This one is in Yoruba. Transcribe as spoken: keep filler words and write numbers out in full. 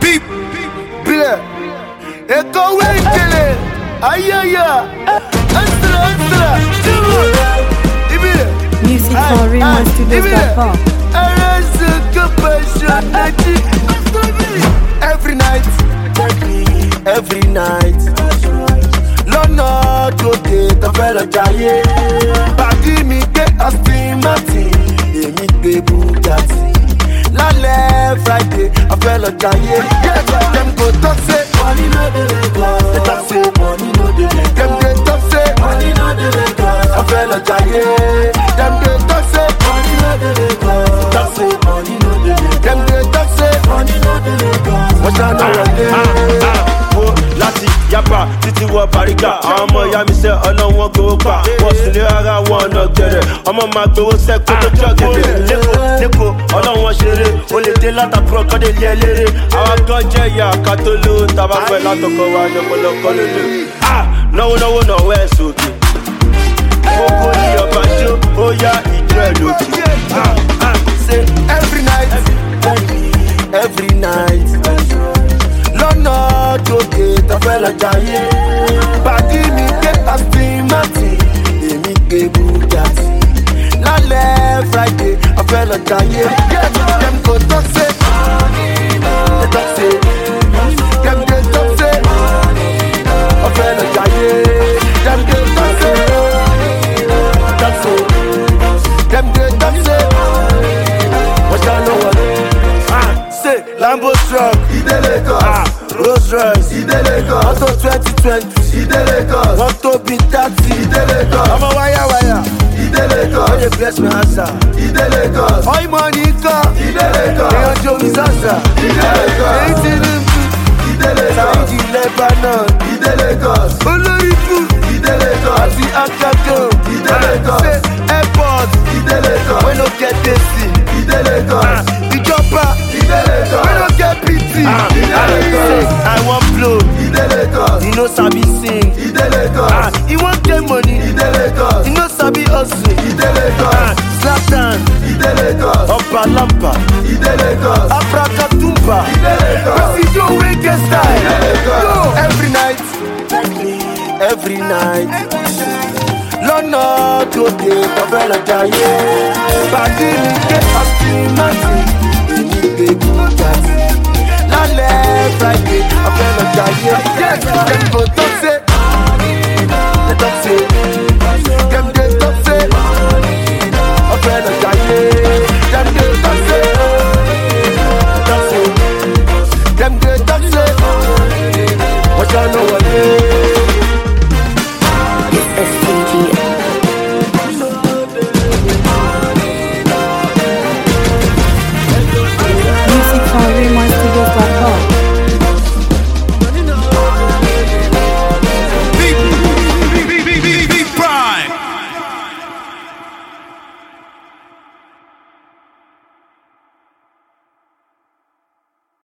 Beep, beer. Echo Wengele. Ayaya. Astra, Astra. Music for Raymond Studios dot com. Every night, every night. Lọ́nà tó dé tó fẹ́ lọ jayé. Bàdí mi gbé Aston Martin, èmi gbé Bugatti. Lálẹ́ Friday, a fẹ́ lọ jayé. Dem go talk say money no dey Lagos. They talk say money no dey Lagos. Dem dey talk say money no dey Lagos. A fẹ́ lọ jayé. Dem dey talk say money no dey Lagos. They talk say money no dey Lagos. Dem dey talk say money no dey Lagos. Wọ́n ṣáná wọlé. Láti yapa títí wọ Bariga, àwọn ọmọ ìyá mi sẹ́ ọlọ́wọ́n gbowó pa. Wọ́n sì lé ara wọn ọ̀nà gẹ̀rẹ̀, ọmọ máa gbowó sẹ́kọ̀ọ́ tó jọ gẹ̀gẹ̀. Lẹ́kọ̀ọ́ lẹ́kọ̀ọ́ ọlọ́wọ́n ṣeré, ó lè dé látàkùrọ̀ kọ́ dé lé eléré. Àwọn kan jẹ́ ìyá ká tó lówó, tàbá fẹ́ látọkọ̀ wa ní ọ̀pọ̀lọpọ̀ lólo. Náwó náwó náwó ẹ̀ sókè. Gbogbo ní ọba jó, ó yá ìjọ ẹ̀ lókè. Say every night, every night. Lọ́nà tó dé tó fẹ́ lọ jayé. Bàdí mi gbé Aston Martin, èmi gbé Bugatti. Lálẹ́ Friday, a fẹ́ lọ jayé. Dem go talk say, they talk say, dem dey talk say, a fẹ́ lọ jayé. Dem dey talk say, talk say, dem dey talk say, wọ́n ṣá ló wọlé. Say Lambo truck, Ide Lagos. Rolls Royce, Ide Lagos. Auto twenty twenty, Ide Lagos. One to be thirty, Ide Lagos. I'm a wire wire, Ide Lagos. Oh, you bless me answer, Ide Lagos. Oi Monica, Ide Lagos. Hey, Joe Misasa, Ide Lagos. Hey, Tinubu, Ide Lagos. Saudi Lebanon, Ide Lagos. Oloriku, Ide Lagos. Ati Akako, Ide Lagos. Say airport, Ide Lagos. We no get this, Ide Lagos. The chopper, Ide Lagos. We no get pity, Ide Lagos. I want blow, Ide Lagos. you know sabi sing. Ide Lagos. You want get money, Ide Lagos. you know sabi hustle. Ide Lagos. Zlatan, Ide Lagos. Opa Lampa, Ide Lagos. Abracadabra, Ide Lagos. Presidio Reggae style. Ide Lagos. Yo. Every night, every night. Lọ́nà tó dé tó fẹ́ lọ jayé. Bàdí mi gbé Aston Martin, èmi gbé Bugatti. Lálẹ́ Friday, a fẹ́ lọ jayé. Dem go talk say, they talk say, dem dey talk say, a fẹ́ lọ jayé. Dem dey talk say, talk say, dem dey talk say, wọ́n ṣá ló wọlé.